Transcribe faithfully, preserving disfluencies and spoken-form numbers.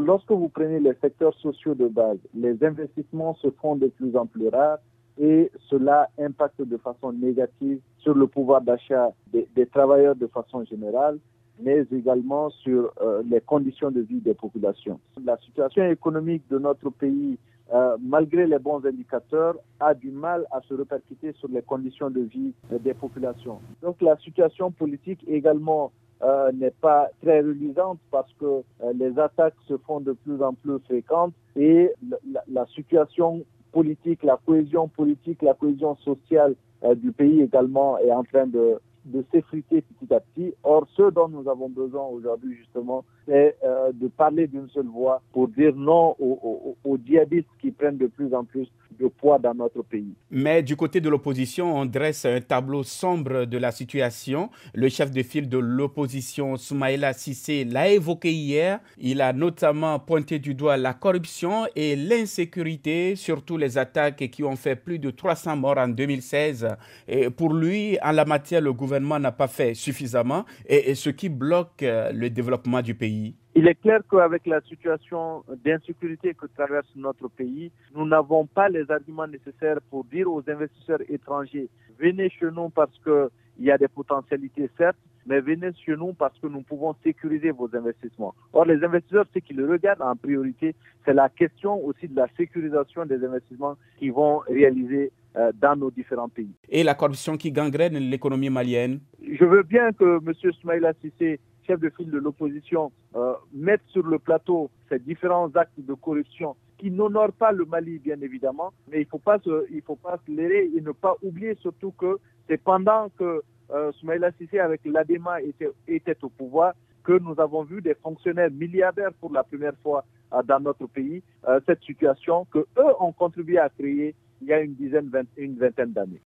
lorsque vous prenez les secteurs sociaux de base, les investissements se font de plus en plus rares et cela impacte de façon négative sur le pouvoir d'achat des, des travailleurs de façon générale, mais également sur euh, les conditions de vie des populations. La situation économique de notre pays, euh, malgré les bons indicateurs, a du mal à se répercuter sur les conditions de vie euh, des populations. Donc la situation politique également euh, n'est pas très reluisante parce que euh, les attaques se font de plus en plus fréquentes et la, la situation politique, la cohésion politique, la cohésion sociale euh, du pays également est en train de de s'effriter petit à petit. Or, ce dont nous avons besoin aujourd'hui, justement, c'est euh, de parler d'une seule voix pour dire non aux, aux, aux djihadistes qui prennent de plus en plus de poids dans notre pays. Mais du côté de l'opposition, on dresse un tableau sombre de la situation. Le chef de file de l'opposition, Soumaïla Cissé, l'a évoqué hier. Il a notamment pointé du doigt la corruption et l'insécurité, surtout les attaques qui ont fait plus de trois cents morts en deux mille seize. Et pour lui, en la matière, le gouvernement n'a pas fait suffisamment, et, et ce qui bloque le développement du pays. Il est clair qu'avec la situation d'insécurité que traverse notre pays, nous n'avons pas les arguments nécessaires pour dire aux investisseurs étrangers « venez chez nous parce qu'il y a des potentialités, certes, mais venez chez nous parce que nous pouvons sécuriser vos investissements ». Or, les investisseurs, ce qu'ils regardent en priorité, c'est la question aussi de la sécurisation des investissements qu'ils vont réaliser euh, dans nos différents pays. Et la corruption qui gangrène l'économie malienne? Je veux bien que M. Soumaïla Cissé, chef de file de l'opposition, euh, mette sur le plateau ces différents actes de corruption qui n'honorent pas le Mali, bien évidemment, mais il ne faut pas se, il faut pas se leurrer et ne pas oublier surtout que c'est pendant que euh, Soumaïla Cissé avec l'A D E M A était, était au pouvoir que nous avons vu des fonctionnaires milliardaires pour la première fois euh, dans notre pays, euh, cette situation que eux ont contribué à créer il y a une dizaine, vingt, une vingtaine d'années.